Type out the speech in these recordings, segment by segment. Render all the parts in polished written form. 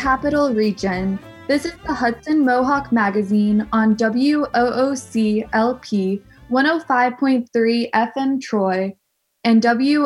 Capital Region. This is the Hudson Mohawk Magazine on WOOC-LP 105.3 FM Troy and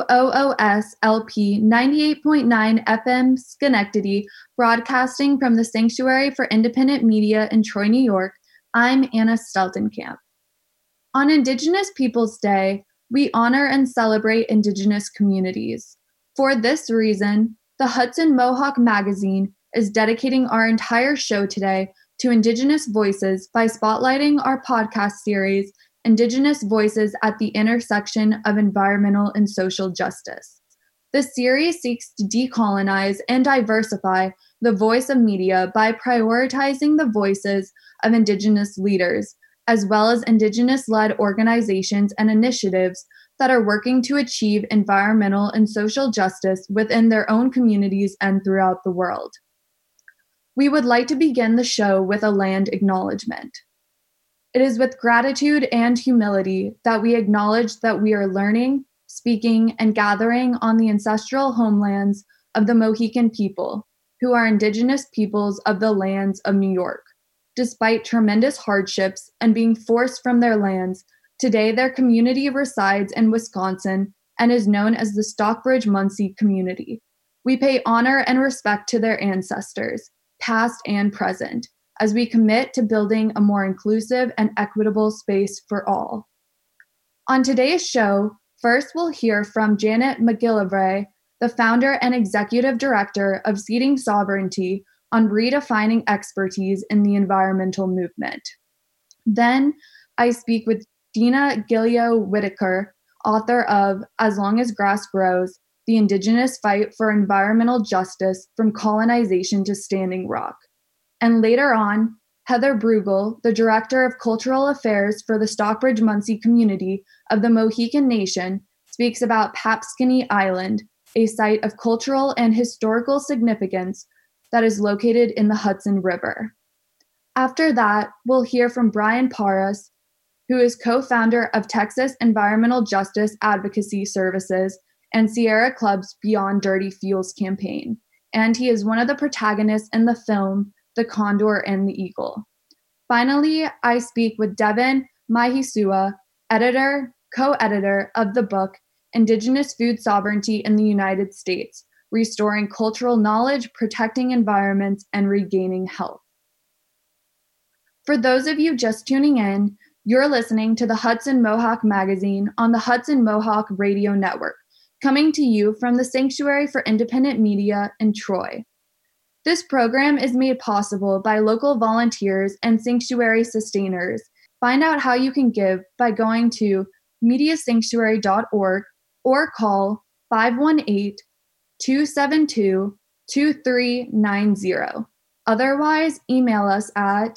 WOOS-LP 98.9 FM Schenectady, broadcasting from the Sanctuary for Independent Media in Troy, New York. I'm Anna Steltenkamp. On Indigenous Peoples Day, we honor and celebrate Indigenous communities. For this reason, the Hudson Mohawk Magazine is dedicating our entire show today to Indigenous voices by spotlighting our podcast series, Indigenous Voices at the Intersection of Environmental and Social Justice. The series seeks to decolonize and diversify the voice of media by prioritizing the voices of Indigenous leaders, as well as Indigenous-led organizations and initiatives that are working to achieve environmental and social justice within their own communities and throughout the world. We would like to begin the show with a land acknowledgement. It is with gratitude and humility that we acknowledge that we are learning, speaking, and gathering on the ancestral homelands of the Mohican people, who are Indigenous peoples of the lands of New York. Despite tremendous hardships and being forced from their lands, today their community resides in Wisconsin and is known as the Stockbridge-Munsee community. We pay honor and respect to their ancestors, past and present, as we commit to building a more inclusive and equitable space for all. On today's show, first we'll hear from Janet McGillivray, the founder and executive director of Seeding Sovereignty, on redefining expertise in the environmental movement. Then I speak with Dina Gilio-Whitaker, author of As Long as Grass Grows, The Indigenous Fight for Environmental Justice from Colonization to Standing Rock. And later on, Heather Brugel, the Director of Cultural Affairs for the Stockbridge-Munsee community of the Mohican Nation, speaks about Papscony Island, a site of cultural and historical significance that is located in the Hudson River. After that, we'll hear from Brian Paras, who is co-founder of Texas Environmental Justice Advocacy Services and Sierra Club's Beyond Dirty Fuels campaign, and he is one of the protagonists in the film The Condor and the Eagle. Finally, I speak with Devin Mahisua, co-editor of the book Indigenous Food Sovereignty in the United States, Restoring Cultural Knowledge, Protecting Environments, and Regaining Health. For those of you just tuning in, you're listening to the Hudson Mohawk Magazine on the Hudson Mohawk Radio Network, coming to you from the Sanctuary for Independent Media in Troy. This program is made possible by local volunteers and sanctuary sustainers. Find out how you can give by going to mediasanctuary.org or call 518-272-2390. Otherwise, email us at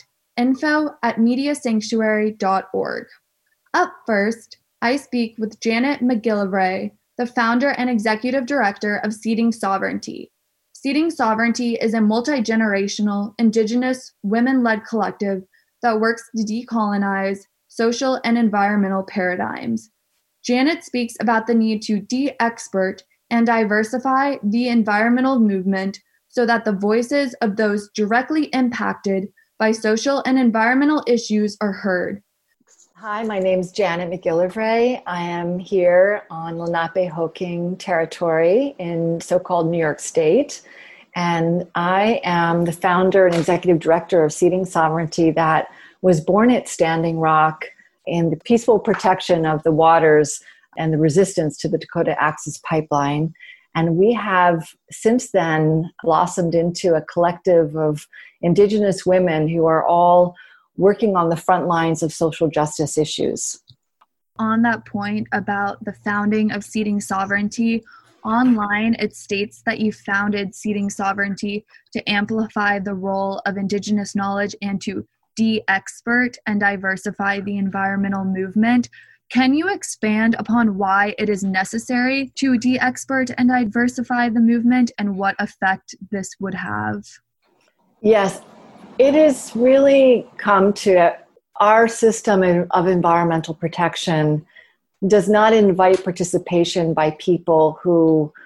info@mediasanctuary.org. Up first, I speak with Janet McGillivray, the founder and executive director of Seeding Sovereignty. Seeding Sovereignty is a multi-generational, Indigenous, women-led collective that works to decolonize social and environmental paradigms. Janet speaks about the need to de-expert and diversify the environmental movement so that the voices of those directly impacted by social and environmental issues are heard. Hi, my name is Janet McGillivray. I am here on Lenape-Hoking territory in so-called New York State. And I am the founder and executive director of Seeding Sovereignty that was born at Standing Rock in the peaceful protection of the waters and the resistance to the Dakota Access Pipeline. And we have since then blossomed into a collective of Indigenous women who are all working on the front lines of social justice issues. On that point about the founding of Seeding Sovereignty, online it states that you founded Seeding Sovereignty to amplify the role of Indigenous knowledge and to de-expert and diversify the environmental movement. Can you expand upon why it is necessary to de-expert and diversify the movement and what effect this would have? Yes, it has really come to our system of environmental protection does not invite participation by people who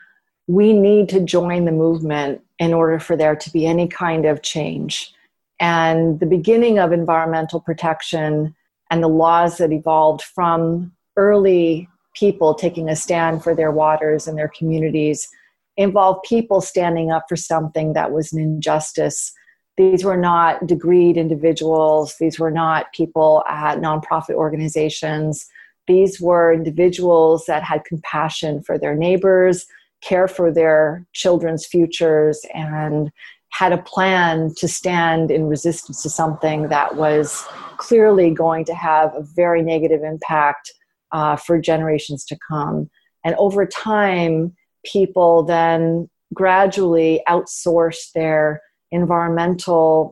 we need to join the movement in order for there to be any kind of change. And the beginning of environmental protection and the laws that evolved from early people taking a stand for their waters and their communities involved people standing up for something that was an injustice. These were not degreed individuals. These were not people at nonprofit organizations. These were individuals that had compassion for their neighbors, care for their children's futures, and had a plan to stand in resistance to something that was clearly going to have a very negative impact for generations to come. And over time, people then gradually outsourced their environmental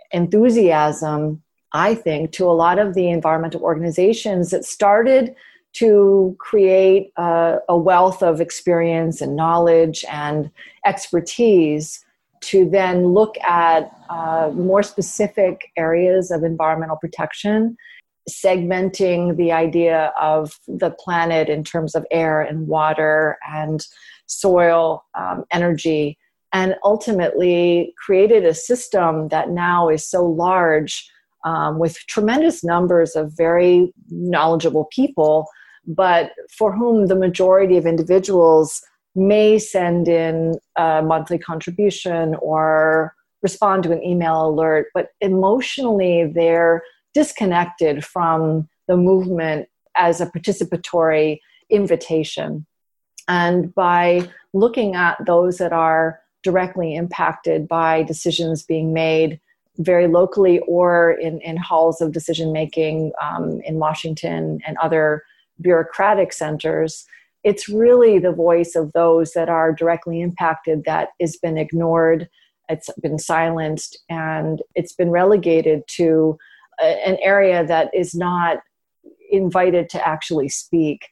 enthusiasm, I think, to a lot of the environmental organizations that started to create a wealth of experience and knowledge and expertise to then look at more specific areas of environmental protection, segmenting the idea of the planet in terms of air and water and soil, energy, and ultimately created a system that now is so large with tremendous numbers of very knowledgeable people, but for whom the majority of individuals may send in a monthly contribution or respond to an email alert, but emotionally they're disconnected from the movement as a participatory invitation. And by looking at those that are directly impacted by decisions being made very locally or in halls of decision making in Washington and other bureaucratic centers, it's really the voice of those that are directly impacted that has been ignored, it's been silenced, and it's been relegated to an area that is not invited to actually speak.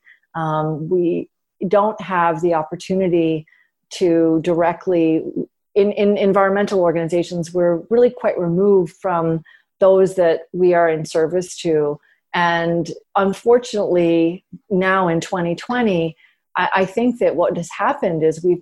We don't have the opportunity to directly, in environmental organizations, we're really quite removed from those that we are in service to. And unfortunately, now in 2020, I think that what has happened is we've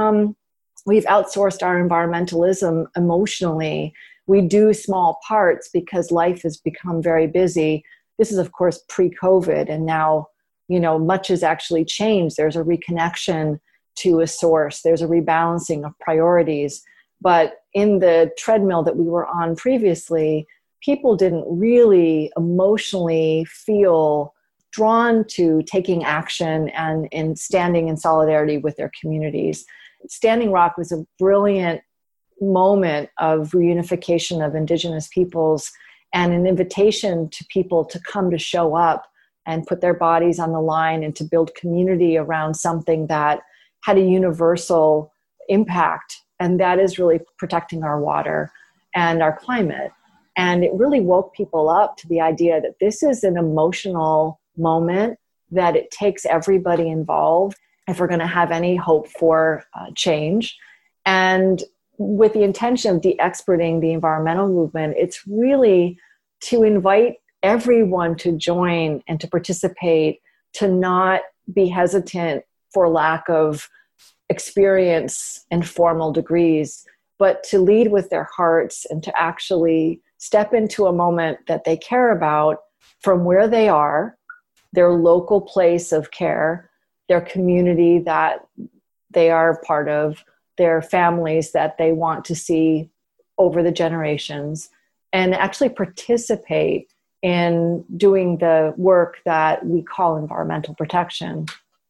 outsourced our environmentalism emotionally. We do small parts because life has become very busy. This is, of course, pre-COVID, and now, much has actually changed. There's a reconnection to a source. There's a rebalancing of priorities. But in the treadmill that we were on previously, people didn't really emotionally feel drawn to taking action and in standing in solidarity with their communities. Standing Rock was a brilliant moment of reunification of Indigenous peoples and an invitation to people to come to show up and put their bodies on the line and to build community around something that had a universal impact. And that is really protecting our water and our climate. And it really woke people up to the idea that this is an emotional moment, that it takes everybody involved if we're going to have any hope for change. And with the intention of de-experting the environmental movement, it's really to invite everyone to join and to participate, to not be hesitant for lack of experience and formal degrees, but to lead with their hearts and to actually step into a moment that they care about from where they are, their local place of care, their community that they are part of, their families that they want to see over the generations, and actually participate in doing the work that we call environmental protection.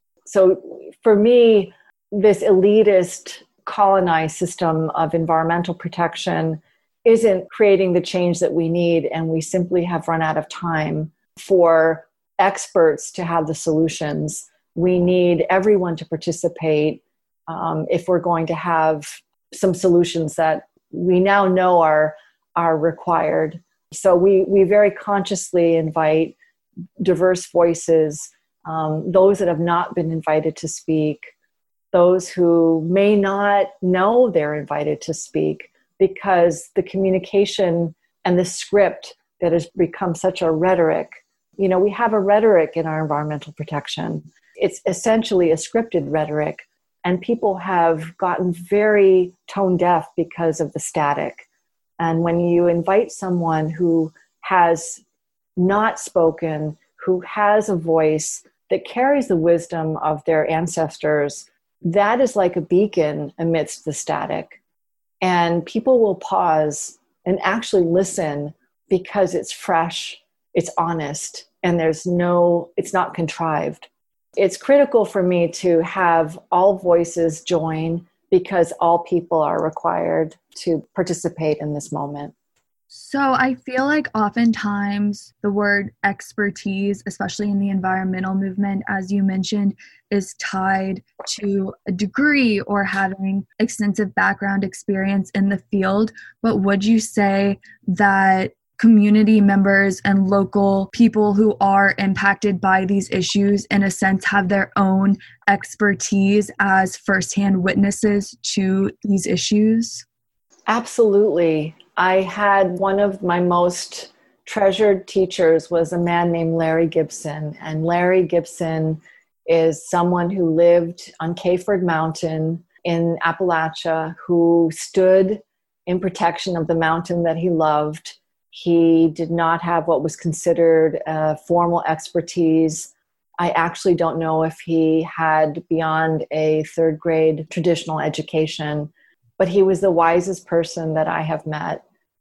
So for me, this elitist, colonized system of environmental protection isn't creating the change that we need, and we simply have run out of time for experts to have the solutions. We need everyone to participate if we're going to have some solutions that we now know are required. So we very consciously invite diverse voices, those that have not been invited to speak, those who may not know they're invited to speak, because the communication and the script that has become such a rhetoric, we have a rhetoric in our environmental protection. It's essentially a scripted rhetoric. And people have gotten very tone deaf because of the static. And when you invite someone who has not spoken, who has a voice that carries the wisdom of their ancestors, that is like a beacon amidst the static. And people will pause and actually listen because it's fresh, it's honest, and it's not contrived. It's critical for me to have all voices join because all people are required to participate in this moment. So I feel like oftentimes the word expertise, especially in the environmental movement, as you mentioned, is tied to a degree or having extensive background experience in the field. But would you say that community members and local people who are impacted by these issues, in a sense, have their own expertise as firsthand witnesses to these issues? Absolutely. I had one of my most treasured teachers was a man named Larry Gibson. And Larry Gibson is someone who lived on Kayford Mountain in Appalachia, who stood in protection of the mountain that he loved. He did not have what was considered formal expertise. I actually don't know if he had beyond a third grade traditional education, but he was the wisest person that I have met.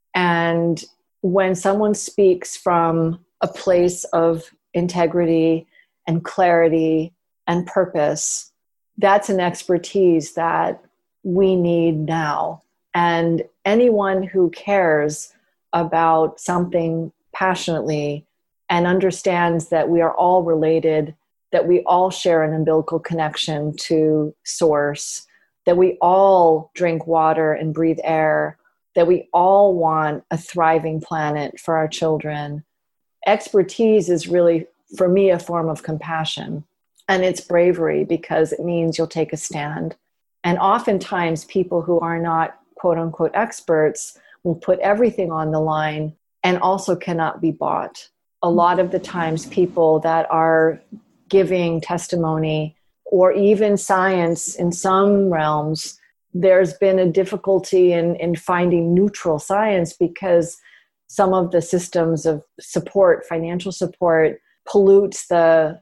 And when someone speaks from a place of integrity and clarity and purpose, that's an expertise that we need now. And anyone who cares about something passionately and understands that we are all related, that we all share an umbilical connection to source, that we all drink water and breathe air, that we all want a thriving planet for our children. Expertise is really, for me, a form of compassion. And it's bravery because it means you'll take a stand. And oftentimes people who are not quote unquote experts will put everything on the line and also cannot be bought. A lot of the times people that are giving testimony or even science in some realms, there's been a difficulty in finding neutral science because some of the systems of support, financial support, pollutes the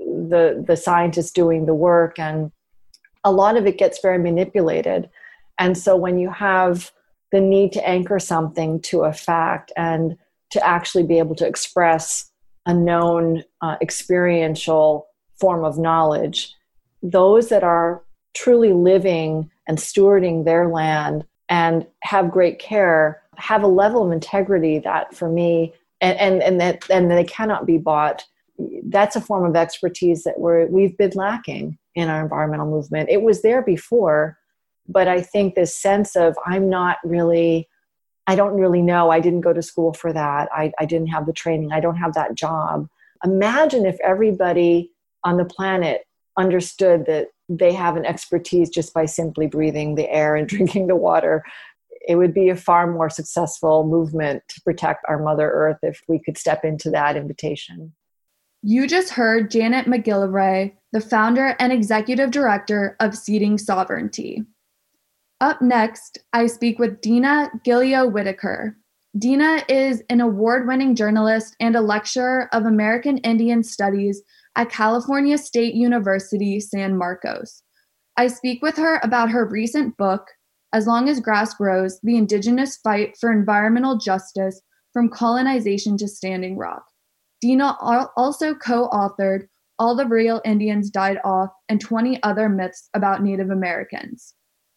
scientists doing the work, and a lot of it gets very manipulated. And so when you have the need to anchor something to a fact and to actually be able to express a known experiential form of knowledge, those that are truly living and stewarding their land and have great care have a level of integrity that for me, and they cannot be bought. That's a form of expertise that we've been lacking in our environmental movement. It was there before, but I think this sense of I don't really know. I didn't go to school for that. I didn't have the training. I don't have that job. Imagine if everybody on the planet understood that they have an expertise just by simply breathing the air and drinking the water. It would be a far more successful movement to protect our Mother Earth if we could step into that invitation. You just heard Janet McGillivray, the founder and executive director of Seeding Sovereignty. Up next, I speak with Dina Gilio-Whitaker. Dina is an award-winning journalist and a lecturer of American Indian Studies at California State University, San Marcos. I speak with her about her recent book, As Long as Grass Grows, The Indigenous Fight for Environmental Justice from Colonization to Standing Rock. Dina also co-authored All the Real Indians Died Off and 20 Other Myths About Native Americans.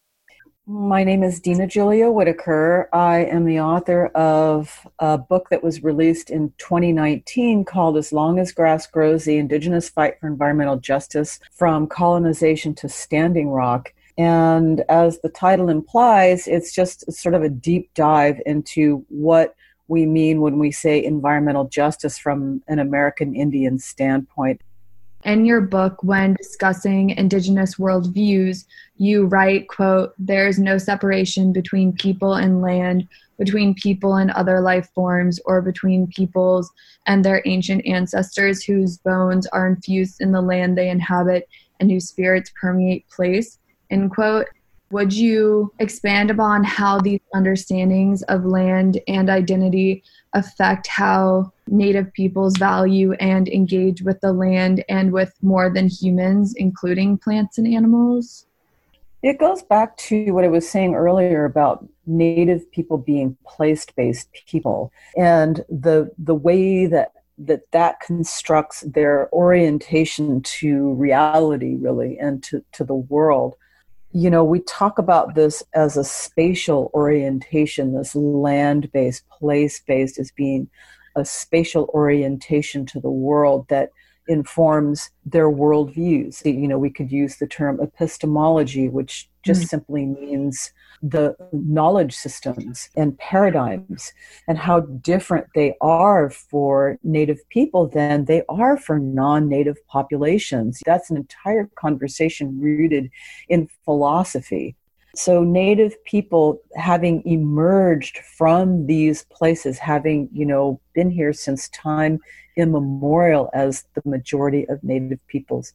My name is Dina Gilio-Whitaker. I am the author of a book that was released in 2019 called As Long as Grass Grows, The Indigenous Fight for Environmental Justice from Colonization to Standing Rock. And as the title implies, it's just sort of a deep dive into what we mean when we say environmental justice from an American Indian standpoint. In your book, when discussing Indigenous worldviews, you write, quote, "There is no separation between people and land, between people and other life forms, or between peoples and their ancient ancestors whose bones are infused in the land they inhabit and whose spirits permeate place. end quote. Would you expand upon how these understandings of land and identity affect how Native peoples value and engage with the land and with more than humans, including plants and animals? It goes back to what I was saying earlier about Native people being place-based people, and the way that constructs their orientation to reality, really, and to the world. You know, we talk about this as a spatial orientation, this land-based, place-based, as being a spatial orientation to the world that informs their worldviews. You know, we could use the term epistemology, which just simply means the knowledge systems and paradigms, and how different they are for Native people than they are for non-Native populations. That's an entire conversation rooted in philosophy. So Native people, having emerged from these places, having, you know, been here since time immemorial, as the majority of Native peoples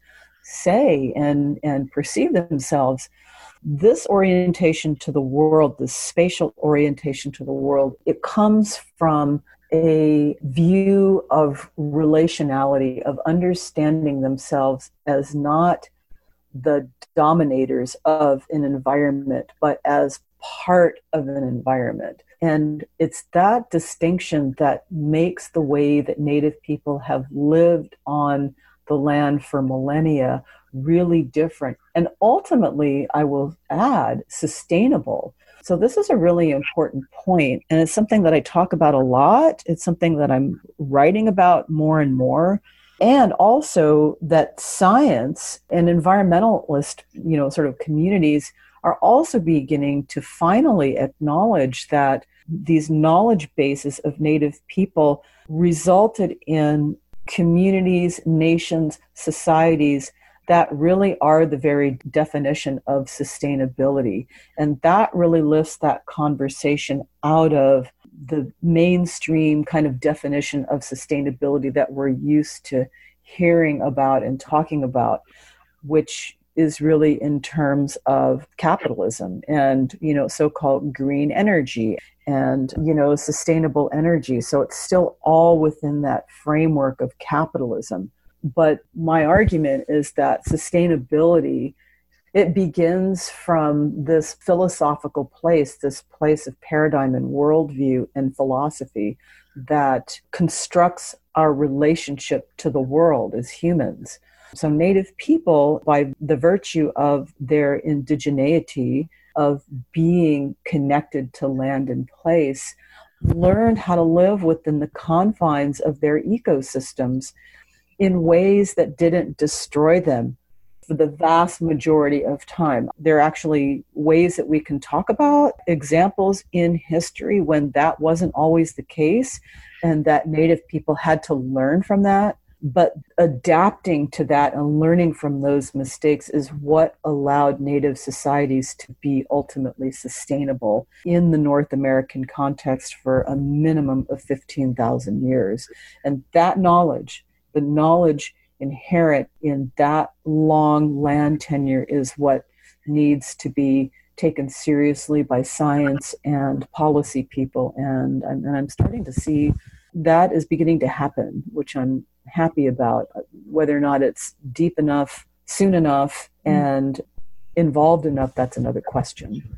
say and perceive themselves, this orientation to the world, this spatial orientation to the world, it comes from a view of relationality, of understanding themselves as not the dominators of an environment, but as part of an environment. And it's that distinction that makes the way that Native people have lived on the land for millennia really different. And ultimately, I will add, sustainable. So this is a really important point, and it's something that I talk about a lot. It's something that I'm writing about more and more. And also that science and environmentalist, you know, sort of communities are also beginning to finally acknowledge that these knowledge bases of Native people resulted in communities, nations, societies that really are the very definition of sustainability. And that really lifts that conversation out of the mainstream kind of definition of sustainability that we're used to hearing about and talking about, which is really in terms of capitalism and, you know, so-called green energy and, you know, sustainable energy. So it's still all within that framework of capitalism. But my argument is that sustainability, it begins from this philosophical place, this place of paradigm and worldview and philosophy that constructs our relationship to the world as humans. So Native people, by the virtue of their indigeneity, of being connected to land and place, learned how to live within the confines of their ecosystems in ways that didn't destroy them for the vast majority of time. There are actually ways that we can talk about examples in history when that wasn't always the case and that Native people had to learn from that. But adapting to that and learning from those mistakes is what allowed Native societies to be ultimately sustainable in the North American context for a minimum of 15,000 years. And that knowledge, the knowledge inherent in that long land tenure, is what needs to be taken seriously by science and policy people. And I'm starting to see that is beginning to happen, which I'm happy about. Whether or not it's deep enough, soon enough, and involved enough, that's another question.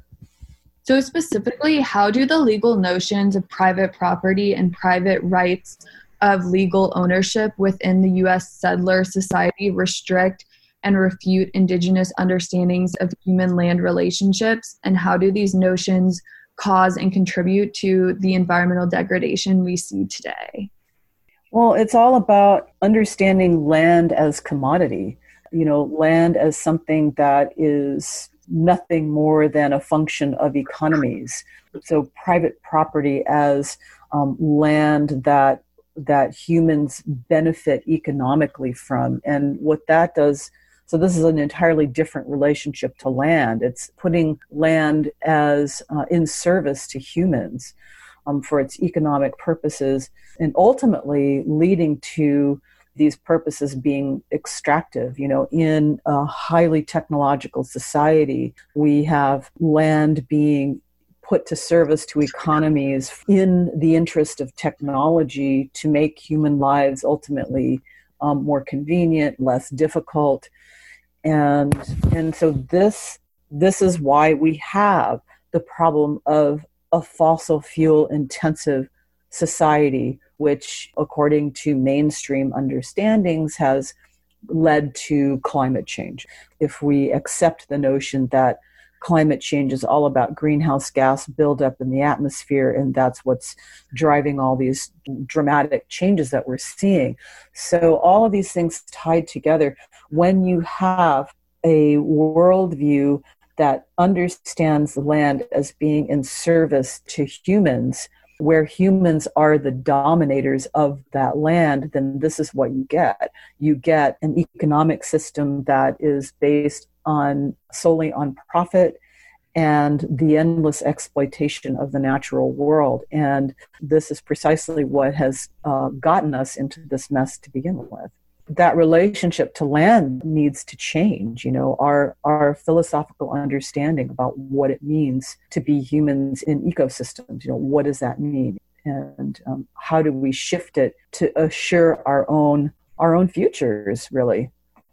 So specifically, how do the legal notions of private property and private rights of legal ownership within the U.S. settler society restrict and refute Indigenous understandings of human land relationships? And how do these notions cause and contribute to the environmental degradation we see today? Well, it's all about understanding land as commodity, you know, land as something that is nothing more than a function of economies. So private property as land that humans benefit economically from. And what that does, so this is an entirely different relationship to land. It's putting land as in service to humans for its economic purposes, and ultimately leading to these purposes being extractive. In a highly technological society, we have land being put to service to economies in the interest of technology to make human lives ultimately more convenient, less difficult. And so this is why we have the problem of a fossil fuel intensive society, which, according to mainstream understandings, has led to climate change. If we accept the notion that climate change is all about greenhouse gas buildup in the atmosphere, and that's what's driving all these dramatic changes that we're seeing. So all of these things tied together, when you have a worldview that understands the land as being in service to humans, where humans are the dominators of that land, then this is what you get. You get an economic system that is based solely on profit and the endless exploitation of the natural world. And this is precisely what has gotten us into this mess to begin with. That relationship to land needs to change. Our philosophical understanding about what it means to be humans in ecosystems. What does that mean? And how do we shift it to assure our own futures, really?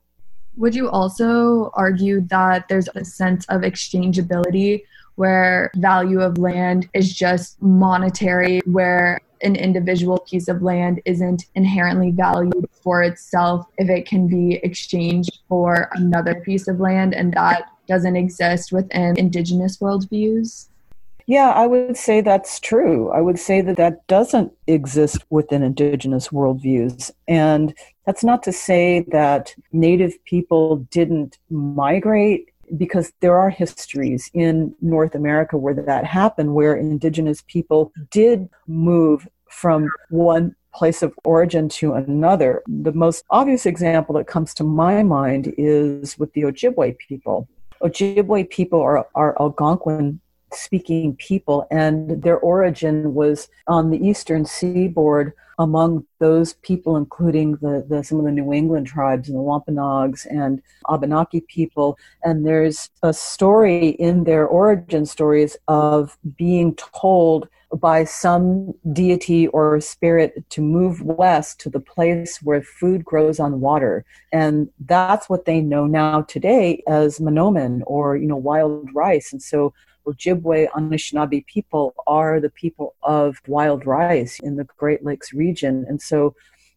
Would you also argue that there's a sense of exchangeability where value of land is just monetary, where an individual piece of land isn't inherently valued for itself if it can be exchanged for another piece of land, and that doesn't exist within Indigenous worldviews? Yeah, I would say that's true. I would say that doesn't exist within Indigenous worldviews. And that's not to say that Native people didn't migrate, because there are histories in North America where that happened, where Indigenous people did move from one place of origin to another. The most obvious example that comes to my mind is with the Ojibwe people. Ojibwe people are Algonquin speaking people, and their origin was on the eastern seaboard among those people, including some of the New England tribes and the Wampanoags and Abenaki people. And there's a story in their origin stories of being told by some deity or spirit to move west to the place where food grows on water. And that's what they know now today as Monoman, or, wild rice. And so Ojibwe Anishinaabe people are the people of wild rice in the Great Lakes region. And so,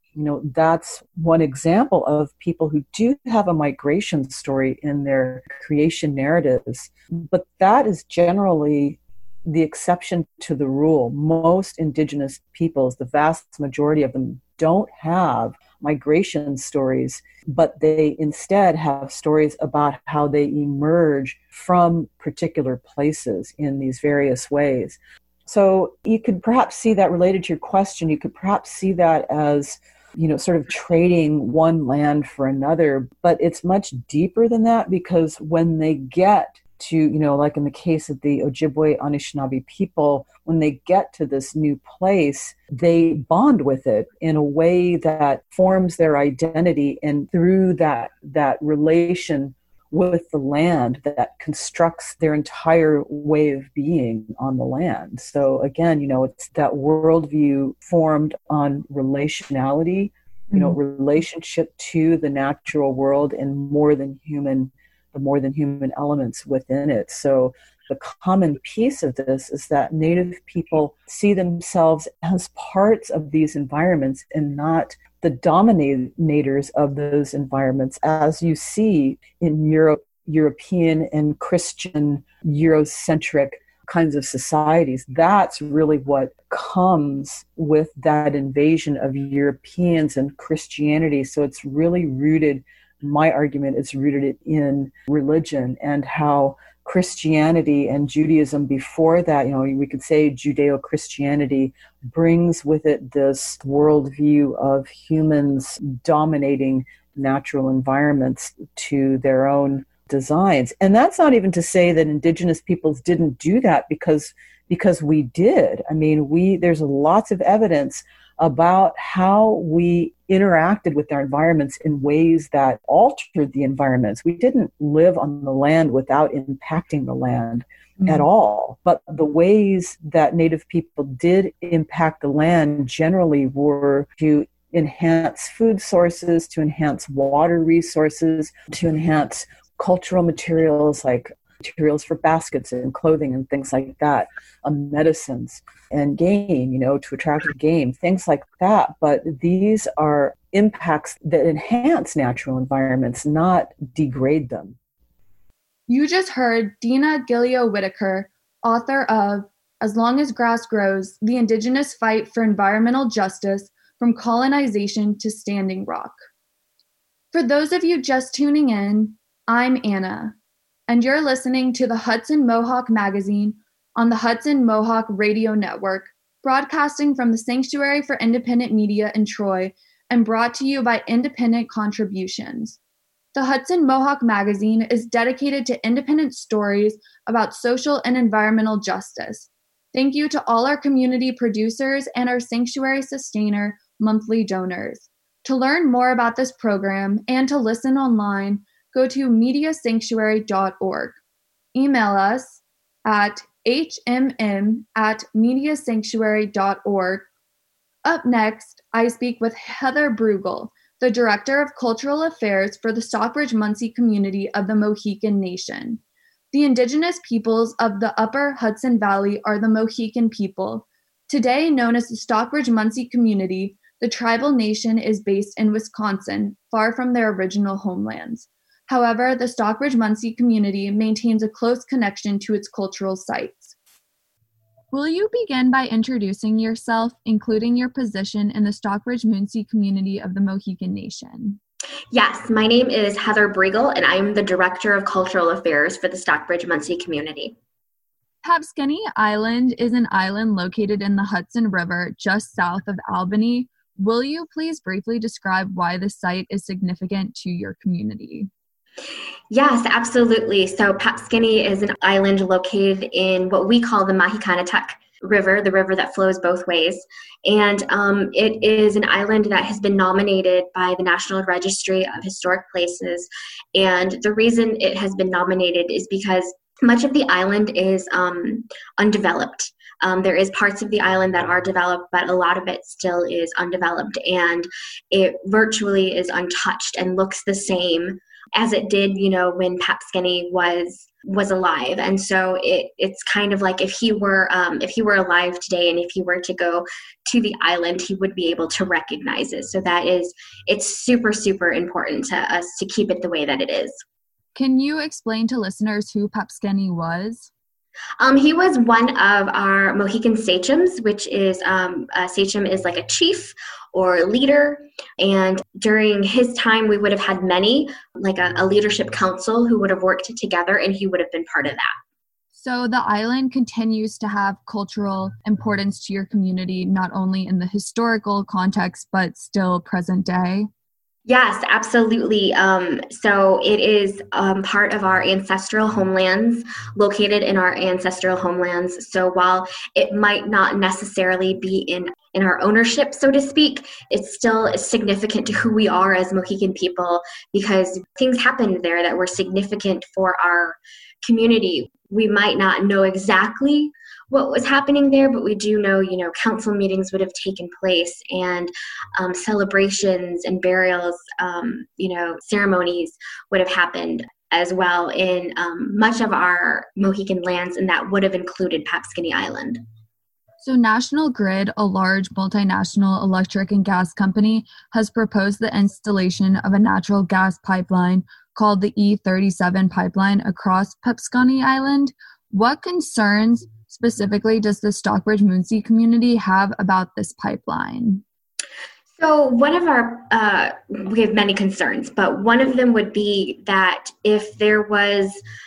that's one example of people who do have a migration story in their creation narratives. But that is generally the exception to the rule. Most Indigenous peoples, the vast majority of them, don't have migration stories, but they instead have stories about how they emerge from particular places in these various ways. So you could perhaps see that related to your question. You could perhaps see that as, sort of trading one land for another, but it's much deeper than that, because when they get to, like in the case of the Ojibwe Anishinaabe people, when they get to this new place, they bond with it in a way that forms their identity, and through that relation with the land, that constructs their entire way of being on the land. So again, it's that worldview formed on relationality, relationship to the natural world and the more than human elements within it. So the common piece of this is that Native people see themselves as parts of these environments and not the dominators of those environments, as you see in European and Christian Eurocentric kinds of societies. That's really what comes with that invasion of Europeans and Christianity. So it's really rooted, my argument is rooted in religion, and how Christianity and Judaism before that, we could say Judeo-Christianity brings with it this worldview of humans dominating natural environments to their own designs. And that's not even to say that Indigenous peoples didn't do that, because because we did. I mean, there's lots of evidence about how we interacted with our environments in ways that altered the environments. We didn't live on the land without impacting the land at all. But the ways that Native people did impact the land generally were to enhance food sources, to enhance water resources, to enhance cultural materials like materials for baskets and clothing and things like that, medicines and game, to attract game, things like that. But these are impacts that enhance natural environments, not degrade them. You just heard Dina Gilio-Whitaker, author of As Long as Grass Grows, The Indigenous Fight for Environmental Justice from Colonization to Standing Rock. For those of you just tuning in, I'm Anna, and you're listening to the Hudson Mohawk Magazine on the Hudson Mohawk Radio Network, broadcasting from the Sanctuary for Independent Media in Troy and brought to you by Independent Contributions. The Hudson Mohawk Magazine is dedicated to independent stories about social and environmental justice. Thank you to all our community producers and our Sanctuary Sustainer monthly donors. To learn more about this program and to listen online, go to mediasanctuary.org. Email us at hmm@mediasanctuary.org. Up next, I speak with Heather Brugel, the Director of Cultural Affairs for the Stockbridge-Munsee community of the Mohican Nation. The indigenous peoples of the Upper Hudson Valley are the Mohican people. Today known as the Stockbridge-Munsee community, the tribal nation is based in Wisconsin, far from their original homelands. However, the Stockbridge-Munsee community maintains a close connection to its cultural sites. Will you begin by introducing yourself, including your position in the Stockbridge-Munsee community of the Mohican Nation? Yes, my name is Heather Brugel, and I am the Director of Cultural Affairs for the Stockbridge-Munsee community. Papskenny Island is an island located in the Hudson River just south of Albany. Will you please briefly describe why this site is significant to your community? Yes, absolutely. So Papskenny is an island located in what we call the Mahicanatuck River, the river that flows both ways. And it is an island that has been nominated by the National Registry of Historic Places. And the reason it has been nominated is because much of the island is undeveloped. There is parts of the island that are developed, but a lot of it still is undeveloped. And it virtually is untouched and looks the same as it did, when Papskenny was alive. And so it's kind of like if he were alive today, and if he were to go to the island, he would be able to recognize it. So it's super, super important to us to keep it the way that it is. Can you explain to listeners who Papskenny was? He was one of our Mohican sachems, which is a sachem is like a chief or leader. And during his time, we would have had many, like a leadership council who would have worked together, and he would have been part of that. So the island continues to have cultural importance to your community, not only in the historical context, but still present day? Yes, absolutely. So it is part of our ancestral homelands, located in our ancestral homelands. So while it might not necessarily be in our ownership, so to speak, it's still significant to who we are as Mohican people, because things happened there that were significant for our community. We might not know exactly what was happening there, but we do know, council meetings would have taken place, and celebrations and burials, ceremonies would have happened as well in much of our Mohican lands, and that would have included Papskenny Island. So National Grid, a large multinational electric and gas company, has proposed the installation of a natural gas pipeline called the E37 pipeline across Papskenny Island. What concerns specifically does the Stockbridge-Munsee community have about this pipeline? So one of our, we have many concerns, but one of them would be that if there was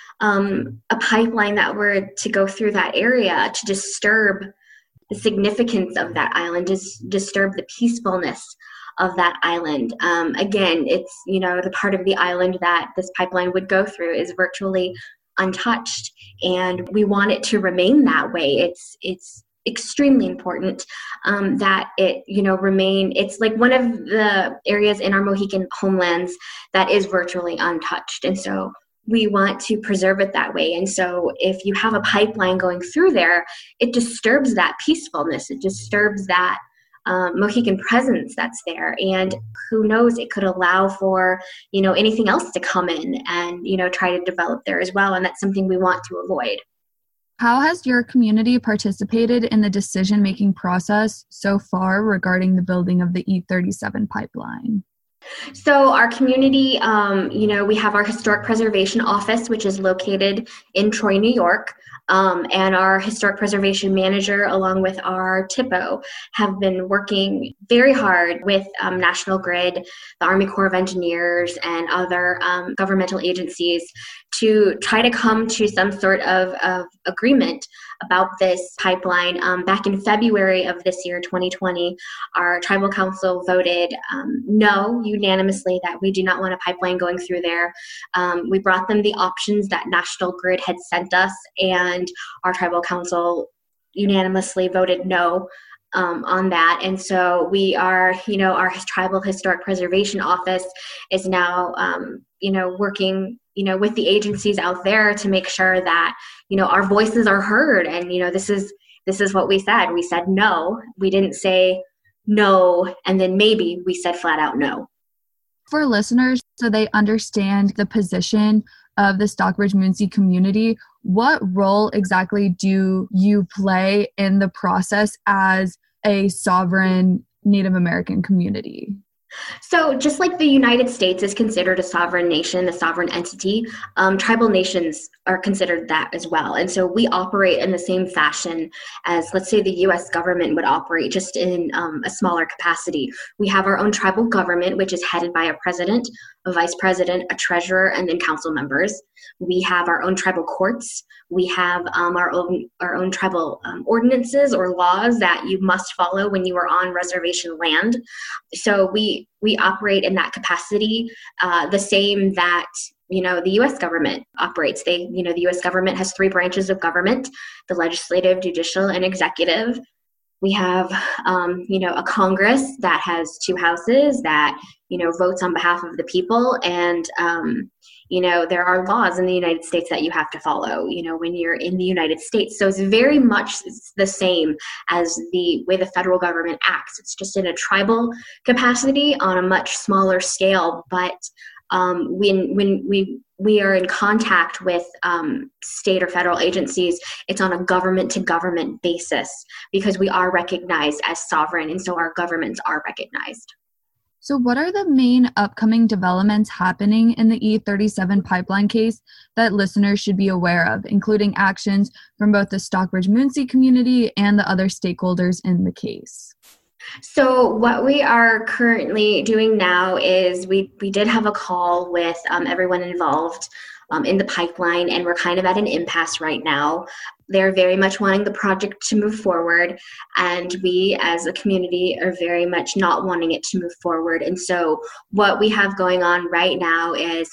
a pipeline that were to go through that area to disturb the significance of that island, disturb the peacefulness of that island. Again, it's, the part of the island that this pipeline would go through is virtually untouched, and we want it to remain that way. It's extremely important that it remain. It's like one of the areas in our Mohican homelands that is virtually untouched, and so we want to preserve it that way. And so if you have a pipeline going through there, it disturbs that peacefulness. It disturbs that Mohican presence that's there. And who knows, it could allow for, anything else to come in and, try to develop there as well. And that's something we want to avoid. How has your community participated in the decision-making process so far regarding the building of the E37 pipeline? So our community, we have our Historic Preservation Office, which is located in Troy, New York, and our Historic Preservation Manager, along with our TIPO, have been working very hard with National Grid, the Army Corps of Engineers, and other governmental agencies to try to come to some sort of agreement about this pipeline. Back in February of this year, 2020, our tribal council voted no unanimously that we do not want a pipeline going through there. We brought them the options that National Grid had sent us, and our tribal council unanimously voted no on that. And so we are, our Tribal Historic Preservation Office is now, working, with the agencies out there to make sure that, our voices are heard. And, this is what we said. We said no. We didn't say no, and then maybe. We said flat out no. For listeners, so they understand the position of the Stockbridge-Moonsea community, what role exactly do you play in the process as a sovereign Native American community? So just like the United States is considered a sovereign nation, a sovereign entity, tribal nations are considered that as well. And so we operate in the same fashion as, let's say, the U.S. government would operate, just in a smaller capacity. We have our own tribal government, which is headed by a president, a vice president, a treasurer, and then council members. We have our own tribal courts. We have our own tribal ordinances or laws that you must follow when you are on reservation land. So we operate in that capacity, the same that the U.S. government operates. The U.S. government has 3 branches of government: the legislative, judicial, and executive. We have, a Congress that has 2 houses that, votes on behalf of the people. And, there are laws in the United States that you have to follow, when you're in the United States. So it's very much the same as the way the federal government acts. It's just in a tribal capacity on a much smaller scale. But when we are in contact with state or federal agencies, it's on a government-to-government basis because we are recognized as sovereign, and so our governments are recognized. So what are the main upcoming developments happening in the E37 pipeline case that listeners should be aware of, including actions from both the Stockbridge-Moonsea community and the other stakeholders in the case? So what we are currently doing now is we did have a call with everyone involved in the pipeline, and we're kind of at an impasse right now. They're very much wanting the project to move forward, and we as a community are very much not wanting it to move forward. And so what we have going on right now is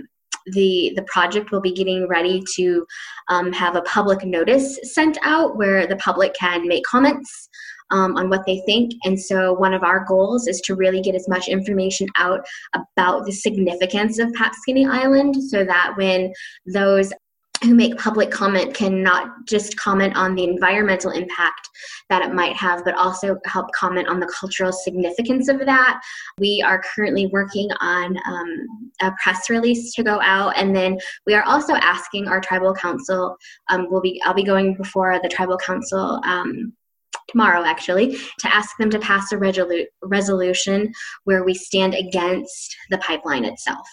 the project will be getting ready to have a public notice sent out where the public can make comments on what they think. And so one of our goals is to really get as much information out about the significance of Paps-Skinny Island, so that when those who make public comment can not just comment on the environmental impact that it might have, but also help comment on the cultural significance of that. We are currently working on a press release to go out, and then we are also asking our tribal council, I'll be going before the tribal council tomorrow, actually, to ask them to pass a resolution where we stand against the pipeline itself.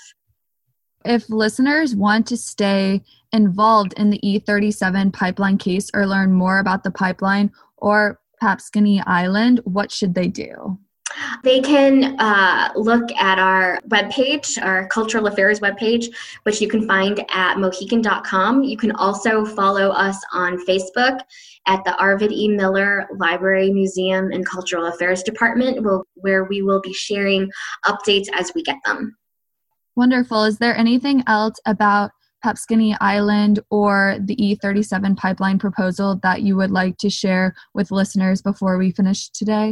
If listeners want to stay involved in the E37 pipeline case or learn more about the pipeline or Paps-Skinny Island, what should they do? They can look at our webpage, our Cultural Affairs webpage, which you can find at mohican.com. You can also follow us on Facebook at the Arvid E. Miller Library, Museum, and Cultural Affairs Department, where we will be sharing updates as we get them. Wonderful. Is there anything else about Papskinny Island or the E37 pipeline proposal that you would like to share with listeners before we finish today?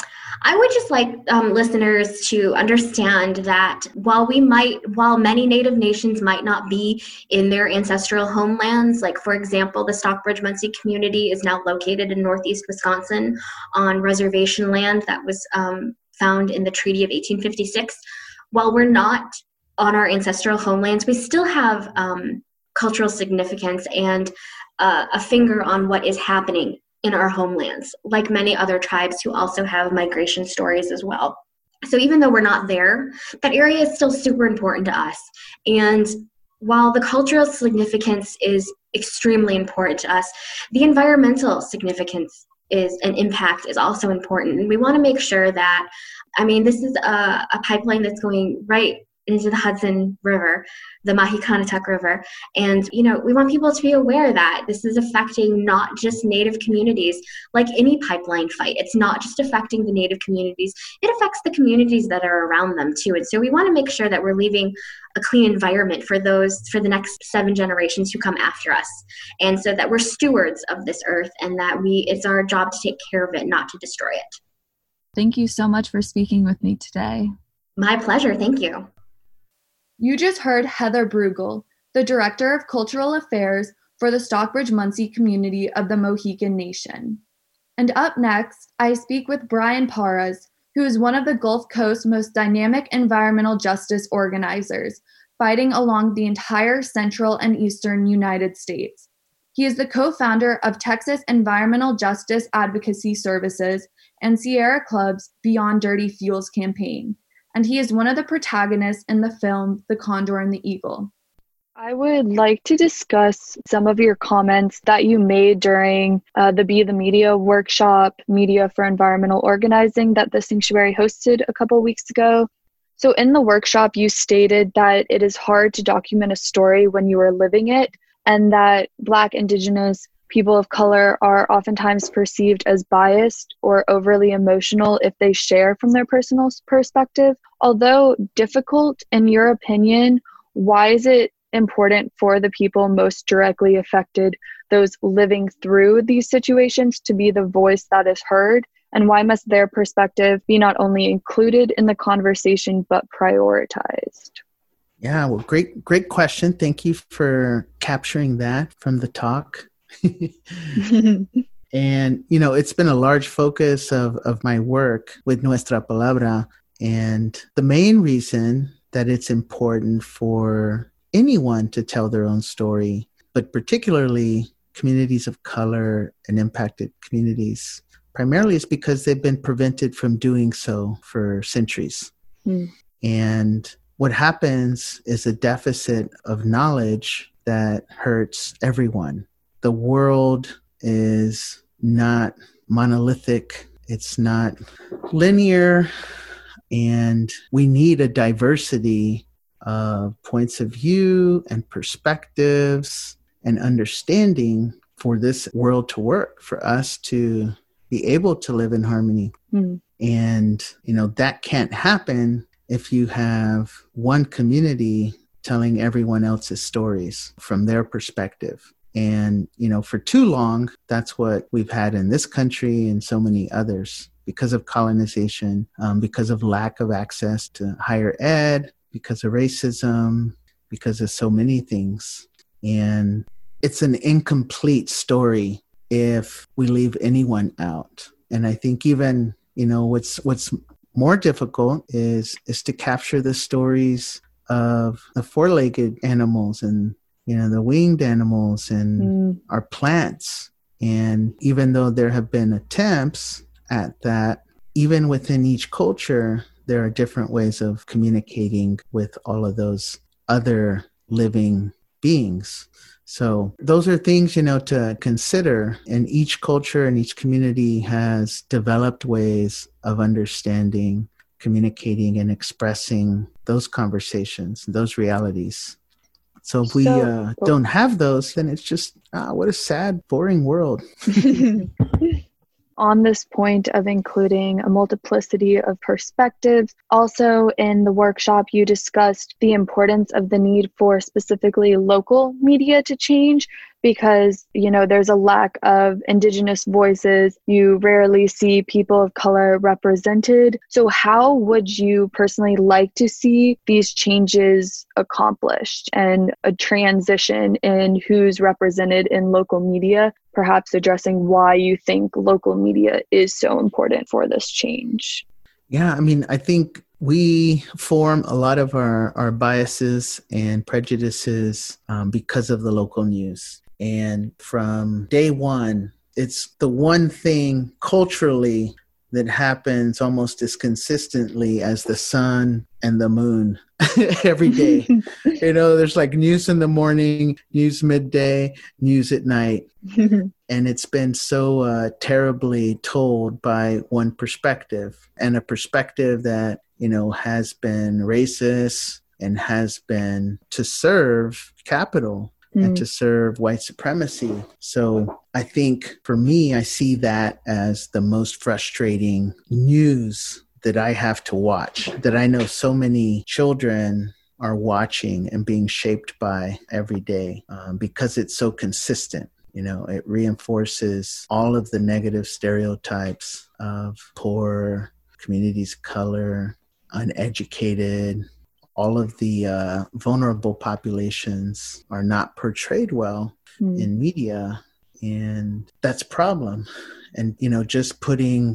I would just like listeners to understand that while many Native nations might not be in their ancestral homelands, like for example, the Stockbridge-Munsee community is now located in northeast Wisconsin on reservation land that was found in the Treaty of 1856. While we're not on our ancestral homelands, we still have cultural significance and a finger on what is happening in our homelands, like many other tribes who also have migration stories as well. So even though we're not there, that area is still super important to us. And while the cultural significance is extremely important to us, the environmental significance and impact is also important. And we want to make sure that, this is a pipeline that's going right into the Hudson River, the Mahicanatuck River. And, we want people to be aware that this is affecting not just Native communities. Like any pipeline fight, it's not just affecting the Native communities, it affects the communities that are around them too. And so we want to make sure that we're leaving a clean environment for the next 7 generations who come after us. And so that we're stewards of this earth and that it's our job to take care of it, not to destroy it. Thank you so much for speaking with me today. My pleasure. Thank you. You just heard Heather Brugel, the Director of Cultural Affairs for the Stockbridge-Munsee community of the Mohican Nation. And up next, I speak with Brian Parras, who is one of the Gulf Coast's most dynamic environmental justice organizers, fighting along the entire central and eastern United States. He is the co-founder of Texas Environmental Justice Advocacy Services and Sierra Club's Beyond Dirty Fuels campaign, and he is one of the protagonists in the film The Condor and the Eagle. I would like to discuss some of your comments that you made during the Be the Media workshop, Media for Environmental Organizing, that the Sanctuary hosted a couple weeks ago. So in the workshop, you stated that it is hard to document a story when you are living it, and that Black, Indigenous, people of color are oftentimes perceived as biased or overly emotional if they share from their personal perspective. Although difficult, in your opinion, why is it important for the people most directly affected, those living through these situations, to be the voice that is heard? And why must their perspective be not only included in the conversation, but prioritized? Yeah, well, great question. Thank you for capturing that from the talk. And, it's been a large focus of my work with Nuestra Palabra. And the main reason that it's important for anyone to tell their own story, but particularly communities of color and impacted communities, primarily is because they've been prevented from doing so for centuries. And what happens is a deficit of knowledge that hurts everyone. The world is not monolithic. It's not linear. And we need a diversity of points of view and perspectives and understanding for this world to work, for us to be able to live in harmony. And, that can't happen if you have one community telling everyone else's stories from their perspective. And, for too long, that's what we've had in this country and so many others, because of colonization, because of lack of access to higher ed, because of racism, because of so many things. And it's an incomplete story if we leave anyone out. And I think even, what's more difficult is to capture the stories of the four-legged animals and, the winged animals and our plants. And even though there have been attempts at that, even within each culture, there are different ways of communicating with all of those other living beings. So those are things, to consider. And each culture and each community has developed ways of understanding, communicating, and expressing those conversations, those realities. So if we don't have those, then it's just, what a sad, boring world. On this point of including a multiplicity of perspectives, also in the workshop, you discussed the importance of the need for specifically local media to change because, there's a lack of Indigenous voices. You rarely see people of color represented. So how would you personally like to see these changes accomplished and a transition in who's represented in local media, perhaps addressing why you think local media is so important for this change? Yeah, I think we form a lot of our biases and prejudices because of the local news. And from day one, it's the one thing culturally that happens almost as consistently as the sun and the moon every day. There's like news in the morning, news midday, news at night. And it's been so terribly told by one perspective, and a perspective that, has been racist and has been to serve capital and to serve white supremacy. So I think for me, I see that as the most frustrating news that I have to watch, that I know so many children are watching and being shaped by every day because it's so consistent. It reinforces all of the negative stereotypes of poor, communities of color, uneducated. All of the vulnerable populations are not portrayed well in media, and that's a problem. And, just putting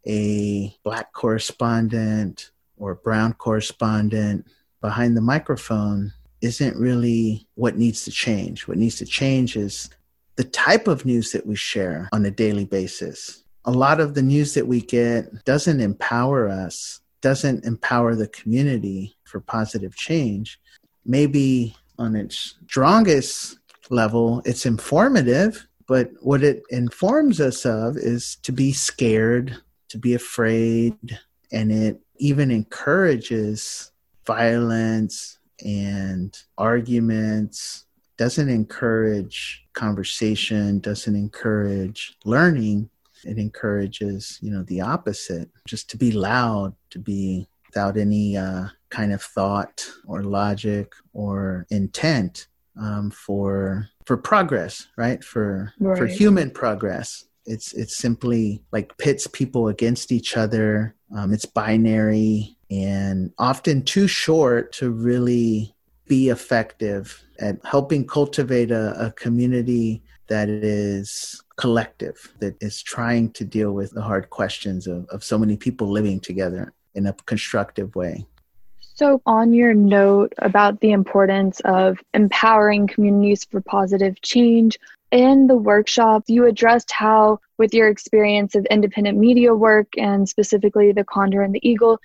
a Black correspondent or brown correspondent behind the microphone isn't really what needs to change. What needs to change is the type of news that we share on a daily basis. A lot of the news that we get doesn't empower us, doesn't empower the community for positive change. Maybe on its strongest level, it's informative, but what it informs us of is to be scared, to be afraid, and it even encourages violence and arguments, doesn't encourage conversation, doesn't encourage learning. It encourages, the opposite, just to be loud, to be without any kind of thought or logic or intent for progress, right? For human progress. It's simply like pits people against each other. It's binary and often too short to really be effective at helping cultivate a community that is collective, that is trying to deal with the hard questions of so many people living together in a constructive way. So on your note about the importance of empowering communities for positive change, in the workshop, you addressed how, with your experience of independent media work and specifically The Condor and the Eagle,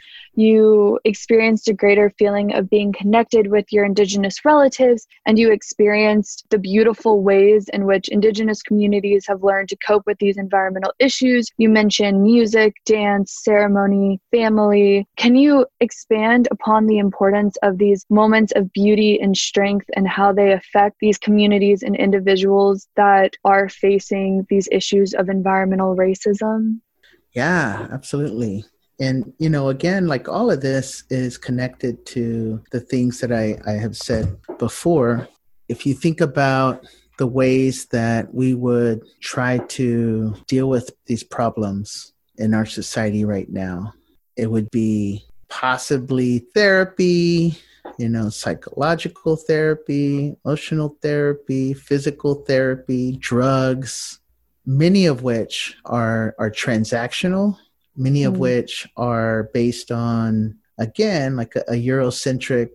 you experienced a greater feeling of being connected with your Indigenous relatives, and you experienced the beautiful ways in which Indigenous communities have learned to cope with these environmental issues. You mentioned music, dance, ceremony, family. Can you expand upon the importance of these moments of beauty and strength and how they affect these communities and individuals that are facing these issues of environmental racism? Yeah, absolutely. And, again, like all of this is connected to the things that I have said before. If you think about the ways that we would try to deal with these problems in our society right now, it would be possibly therapy, psychological therapy, emotional therapy, physical therapy, drugs, many of which are transactional, many of which are based on, again, like a Eurocentric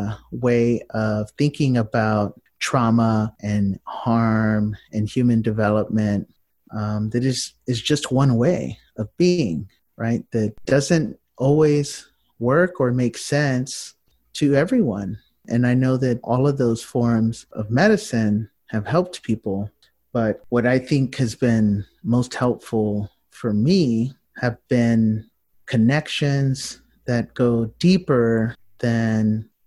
way of thinking about trauma and harm and human development that is just one way of being, right? That doesn't always work or make sense to everyone. And I know that all of those forms of medicine have helped people. But what I think has been most helpful for me have been connections that go deeper than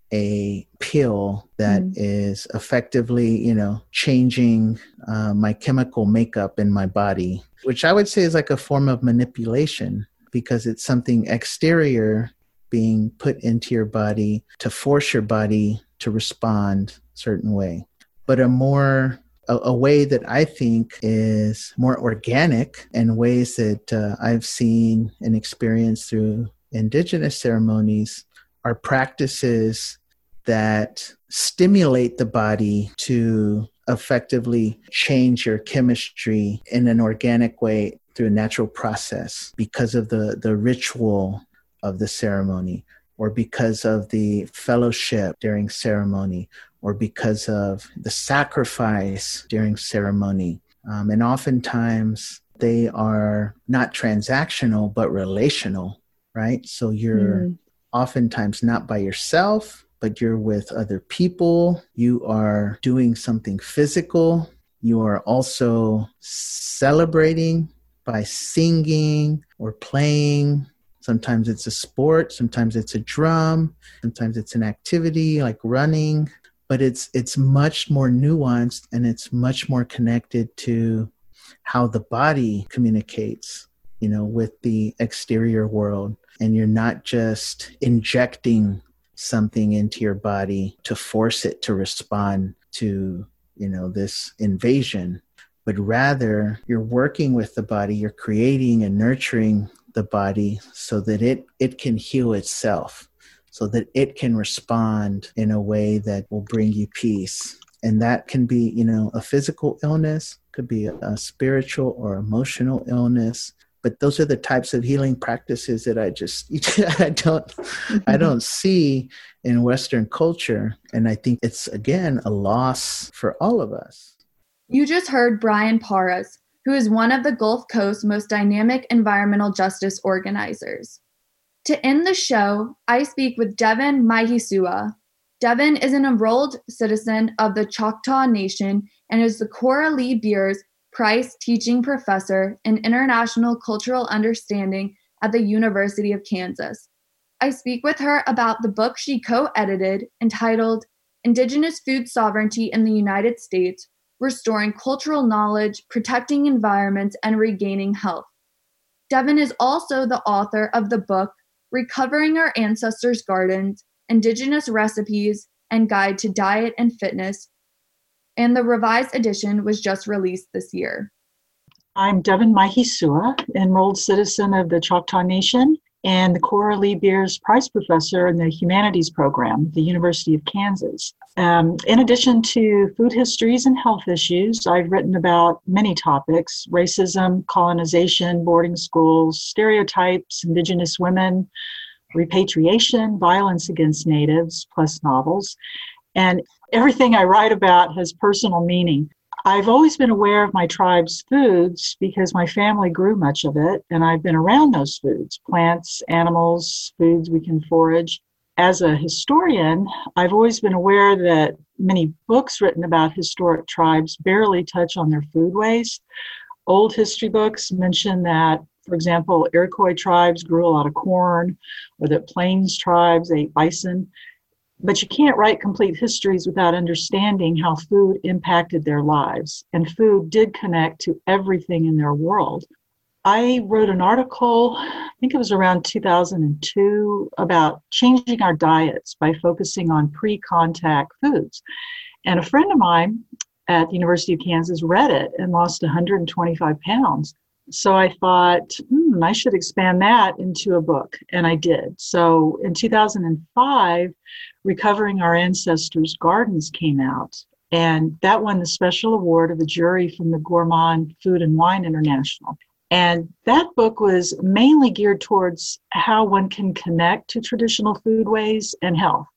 a pill that is effectively, changing my chemical makeup in my body, which I would say is like a form of manipulation because it's something exterior being put into your body to force your body to respond a certain way. But a way that I think is more organic and ways that I've seen and experienced through indigenous ceremonies are practices that stimulate the body to effectively change your chemistry in an organic way through a natural process because of the ritual of the ceremony, or because of the fellowship during ceremony, or because of the sacrifice during ceremony. And oftentimes they are not transactional, but relational, right? So you're oftentimes not by yourself, but you're with other people. You are doing something physical. You are also celebrating by singing or playing. Sometimes it's a sport, sometimes it's a drum, sometimes it's an activity like running, but it's much more nuanced and it's much more connected to how the body communicates, with the exterior world. And you're not just injecting something into your body to force it to respond to, this invasion, but rather you're working with the body, you're creating and nurturing the body so that it can heal itself, so that it can respond in a way that will bring you peace. And that can be, a physical illness, could be a spiritual or emotional illness. But those are the types of healing practices that I don't see in Western culture. And I think it's, again, a loss for all of us. You just heard Brian Parras, who is one of the Gulf Coast's most dynamic environmental justice organizers. To end the show, I speak with Devin Mahisua. Devin is an enrolled citizen of the Choctaw Nation and is the Cora Lee Beers Price Teaching Professor in International Cultural Understanding at the University of Kansas. I speak with her about the book she co-edited entitled Indigenous Food Sovereignty in the United States, Restoring Cultural Knowledge, Protecting Environments, and Regaining Health. Devin is also the author of the book Recovering Our Ancestors' Gardens, Indigenous Recipes, and Guide to Diet and Fitness, and the revised edition was just released this year. I'm Devin Mahisua, enrolled citizen of the Choctaw Nation and the Cora Lee Beers Price Professor in the Humanities Program at the University of Kansas. In addition to food histories and health issues, I've written about many topics: racism, colonization, boarding schools, stereotypes, Indigenous women, repatriation, violence against natives, plus novels. And everything I write about has personal meaning. I've always been aware of my tribe's foods because my family grew much of it, and I've been around those foods, plants, animals, foods we can forage. As a historian, I've always been aware that many books written about historic tribes barely touch on their food waste. Old history books mention that, for example, Iroquois tribes grew a lot of corn, or that Plains tribes ate bison. But you can't write complete histories without understanding how food impacted their lives. And food did connect to everything in their world. I wrote an article, I think it was around 2002, about changing our diets by focusing on pre-contact foods. And a friend of mine at the University of Kansas read it and lost 125 pounds. So I thought, I should expand that into a book, and I did. So in 2005, Recovering Our Ancestors' Gardens came out, and that won the special award of the jury from the Gourmand Food and Wine International. And that book was mainly geared towards how one can connect to traditional foodways and health.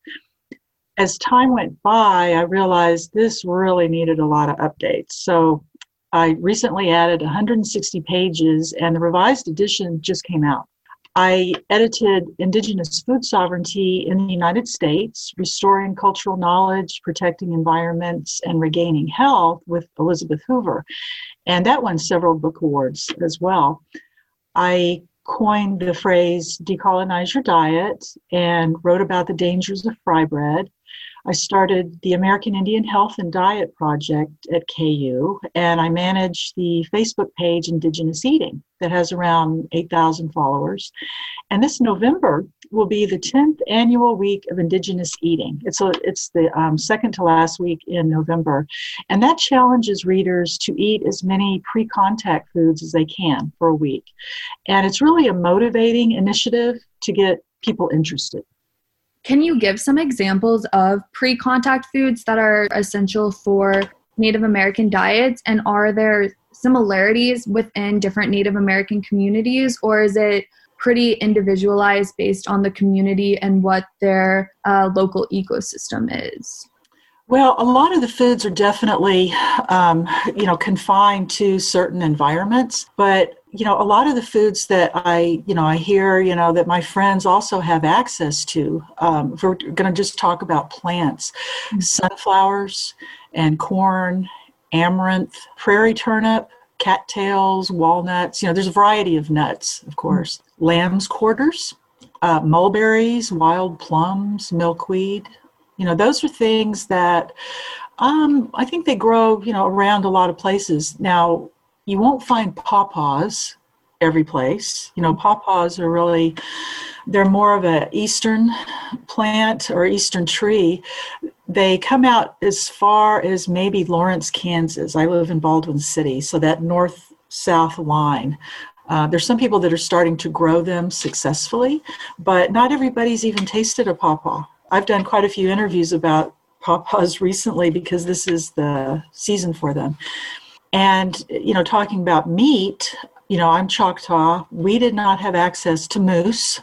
As time went by, I realized this really needed a lot of updates. So I recently added 160 pages, and the revised edition just came out. I edited Indigenous Food Sovereignty in the United States, Restoring Cultural Knowledge, Protecting Environments, and Regaining Health with Elizabeth Hoover. And that won several book awards as well. I coined the phrase decolonize your diet and wrote about the dangers of fry bread. I started the American Indian Health and Diet Project at KU, and I manage the Facebook page Indigenous Eating that has around 8,000 followers. And this November will be the 10th annual week of Indigenous Eating. It's the second to last week in November. And that challenges readers to eat as many pre-contact foods as they can for a week. And it's really a motivating initiative to get people interested. Can you give some examples of pre-contact foods that are essential for Native American diets? And are there similarities within different Native American communities, or is it pretty individualized based on the community and what their local ecosystem is? Well, a lot of the foods are definitely, confined to certain environments, but a lot of the foods that I hear, that my friends also have access to. If we're going to just talk about plants, sunflowers and corn, amaranth, prairie turnip, cattails, walnuts. There's a variety of nuts, of course. Lamb's quarters, mulberries, wild plums, milkweed. Those are things that I think they grow, around a lot of places. Now, you won't find pawpaws every place. Pawpaws are really, they're more of an eastern plant or eastern tree. They come out as far as maybe Lawrence, Kansas. I live in Baldwin City, so that north-south line. There's some people that are starting to grow them successfully, but not everybody's even tasted a pawpaw. I've done quite a few interviews about pawpaws recently because this is the season for them. And, talking about meat, I'm Choctaw. We did not have access to moose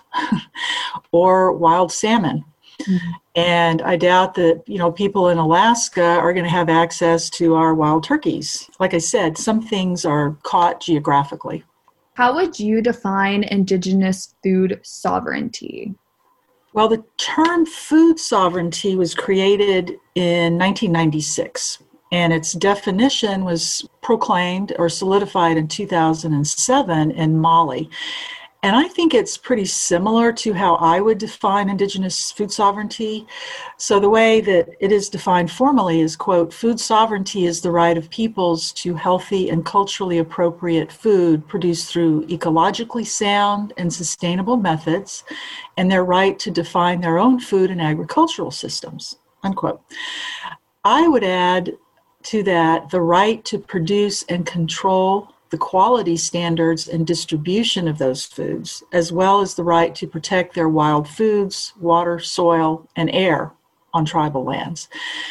or wild salmon. Mm-hmm. And I doubt that, people in Alaska are going to have access to our wild turkeys. Like I said, some things are caught geographically. How would you define Indigenous food sovereignty? Well, the term food sovereignty was created in 1996, and its definition was proclaimed or solidified in 2007 in Mali. And I think it's pretty similar to how I would define Indigenous food sovereignty. So the way that it is defined formally is, quote, food sovereignty is the right of peoples to healthy and culturally appropriate food produced through ecologically sound and sustainable methods, and their right to define their own food and agricultural systems, unquote. I would add to that the right to produce and control the quality standards and distribution of those foods, as well as the right to protect their wild foods, water, soil, and air on tribal lands.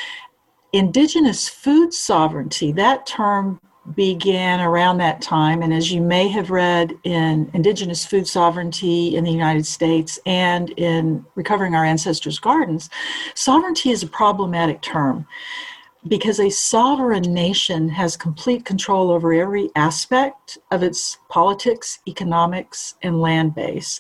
Indigenous food sovereignty, that term began around that time, and as you may have read in Indigenous Food Sovereignty in the United States and in Recovering Our Ancestors' Gardens, sovereignty is a problematic term, because a sovereign nation has complete control over every aspect of its politics, economics, and land base.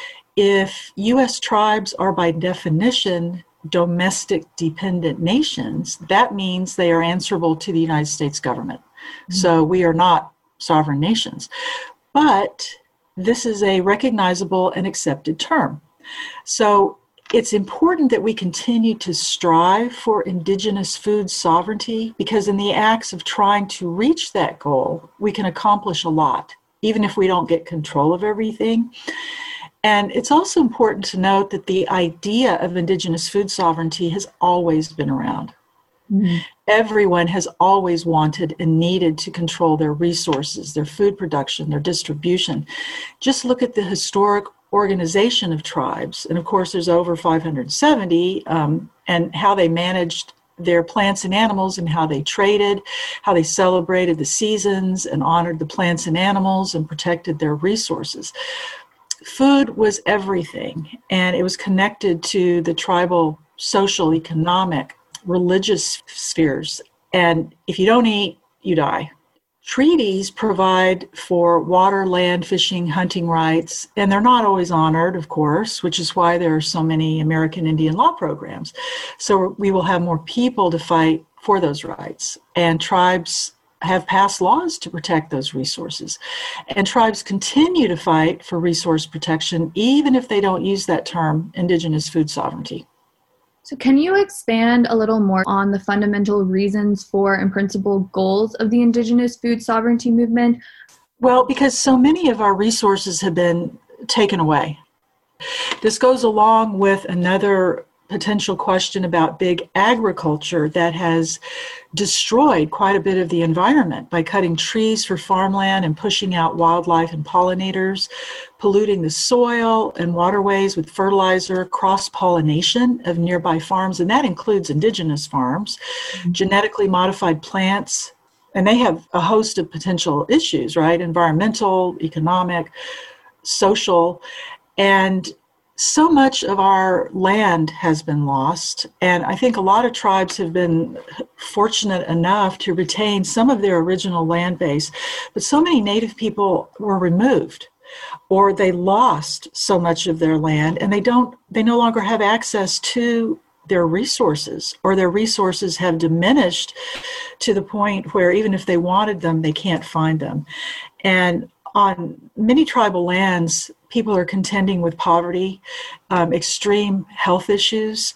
If U.S. tribes are by definition domestic dependent nations, that means they are answerable to the United States government. Mm-hmm. So we are not sovereign nations. But this is a recognizable and accepted term. So it's important that we continue to strive for Indigenous food sovereignty, because in the acts of trying to reach that goal, we can accomplish a lot, even if we don't get control of everything. And it's also important to note that the idea of Indigenous food sovereignty has always been around. Mm-hmm. Everyone has always wanted and needed to control their resources, their food production, their distribution. Just look at the historic organization of tribes, and of course there's over 570, and how they managed their plants and animals, and how they traded, how they celebrated the seasons and honored the plants and animals and protected their resources. Food was everything, and it was connected to the tribal social, economic, religious spheres. And if you don't eat, you die. Treaties provide for water, land, fishing, hunting rights, and they're not always honored, of course, which is why there are so many American Indian law programs. So we will have more people to fight for those rights. And tribes have passed laws to protect those resources. And tribes continue to fight for resource protection, even if they don't use that term, indigenous food sovereignty. So can you expand a little more on the fundamental reasons for and principal goals of the indigenous food sovereignty movement? Well, because so many of our resources have been taken away. This goes along with another potential question about big agriculture that has destroyed quite a bit of the environment by cutting trees for farmland and pushing out wildlife and pollinators, polluting the soil and waterways with fertilizer, cross-pollination of nearby farms, and that includes indigenous farms, genetically modified plants, and they have a host of potential issues, right? Environmental, economic, social, and so much of our land has been lost, and I think a lot of tribes have been fortunate enough to retain some of their original land base, but so many Native people were removed, or they lost so much of their land, and they no longer have access to their resources, or their resources have diminished to the point where even if they wanted them, they can't find them. And on many tribal lands, people are contending with poverty, extreme health issues,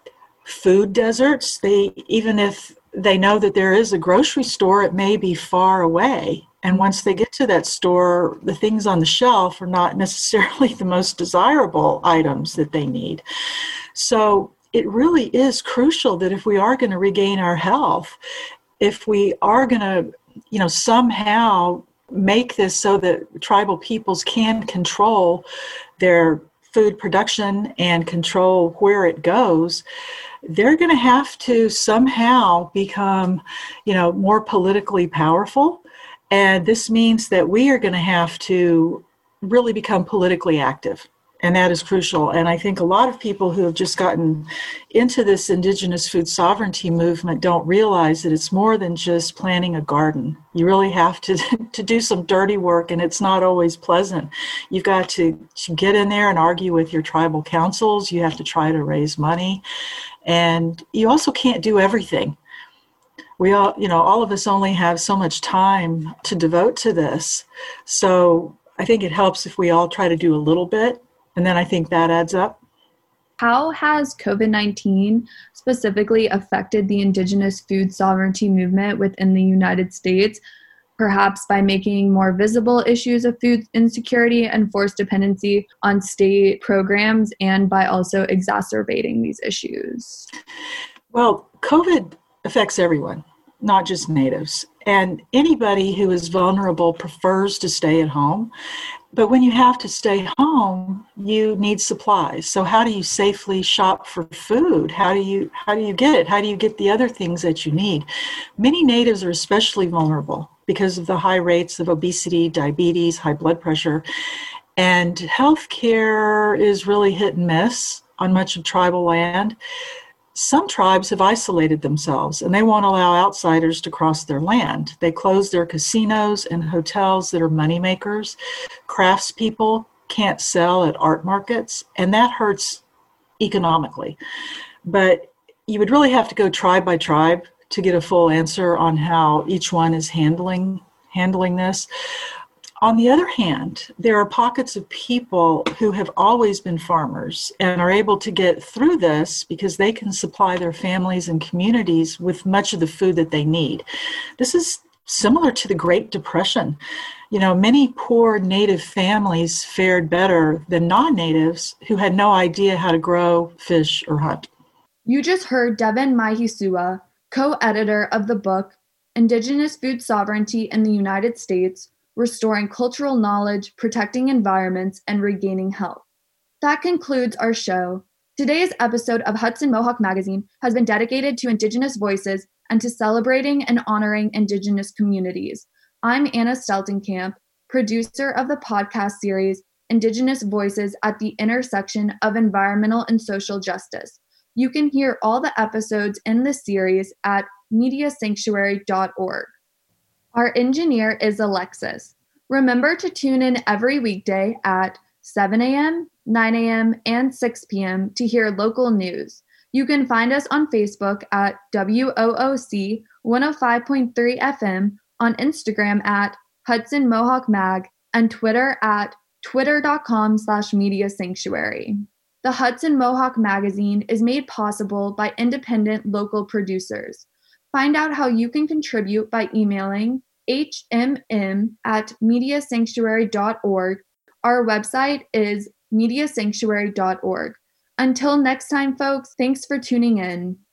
food deserts. Even if they know that there is a grocery store, it may be far away. And once they get to that store, the things on the shelf are not necessarily the most desirable items that they need. So it really is crucial that if we are going to regain our health, if we are going to, somehow make this so that tribal peoples can control their food production and control where it goes, they're going to have to somehow become, more politically powerful. And this means that we are going to have to really become politically active. And that is crucial. And I think a lot of people who have just gotten into this indigenous food sovereignty movement don't realize that it's more than just planting a garden. You really have to do some dirty work, and it's not always pleasant. You've got to get in there and argue with your tribal councils. You have to try to raise money. And you also can't do everything. We all of us only have so much time to devote to this. So I think it helps if we all try to do a little bit. And then I think that adds up. How has COVID-19 specifically affected the indigenous food sovereignty movement within the United States, perhaps by making more visible issues of food insecurity and forced dependency on state programs, and by also exacerbating these issues? Well, COVID affects everyone, not just natives. And anybody who is vulnerable prefers to stay at home. But when you have to stay home, you need supplies. So how do you safely shop for food? How do you get it? How do you get the other things that you need? Many natives are especially vulnerable because of the high rates of obesity, diabetes, high blood pressure. And healthcare is really hit and miss on much of tribal land. Some tribes have isolated themselves, and they won't allow outsiders to cross their land. They close their casinos and hotels that are moneymakers. Craftspeople can't sell at art markets, and that hurts economically. But you would really have to go tribe by tribe to get a full answer on how each one is handling this. On the other hand, there are pockets of people who have always been farmers and are able to get through this because they can supply their families and communities with much of the food that they need. This is similar to the Great Depression. Many poor native families fared better than non-natives who had no idea how to grow, fish, or hunt. You just heard Devin Mahisua, co-editor of the book Indigenous Food Sovereignty in the United States, Restoring Cultural Knowledge, Protecting Environments, and Regaining Health. That concludes our show. Today's episode of Hudson Mohawk Magazine has been dedicated to Indigenous voices and to celebrating and honoring Indigenous communities. I'm Anna Steltenkamp, producer of the podcast series Indigenous Voices at the Intersection of Environmental and Social Justice. You can hear all the episodes in the series at mediasanctuary.org. Our engineer is Alexis. Remember to tune in every weekday at 7 a.m., 9 a.m., and 6 p.m. to hear local news. You can find us on Facebook at WOOC 105.3 FM on Instagram at Hudson Mohawk Mag, and Twitter at twitter.com/media sanctuary. The Hudson Mohawk Magazine is made possible by independent local producers. Find out how you can contribute by emailing hmm@mediasanctuary.org. Our website is mediasanctuary.org. Until next time, folks, thanks for tuning in.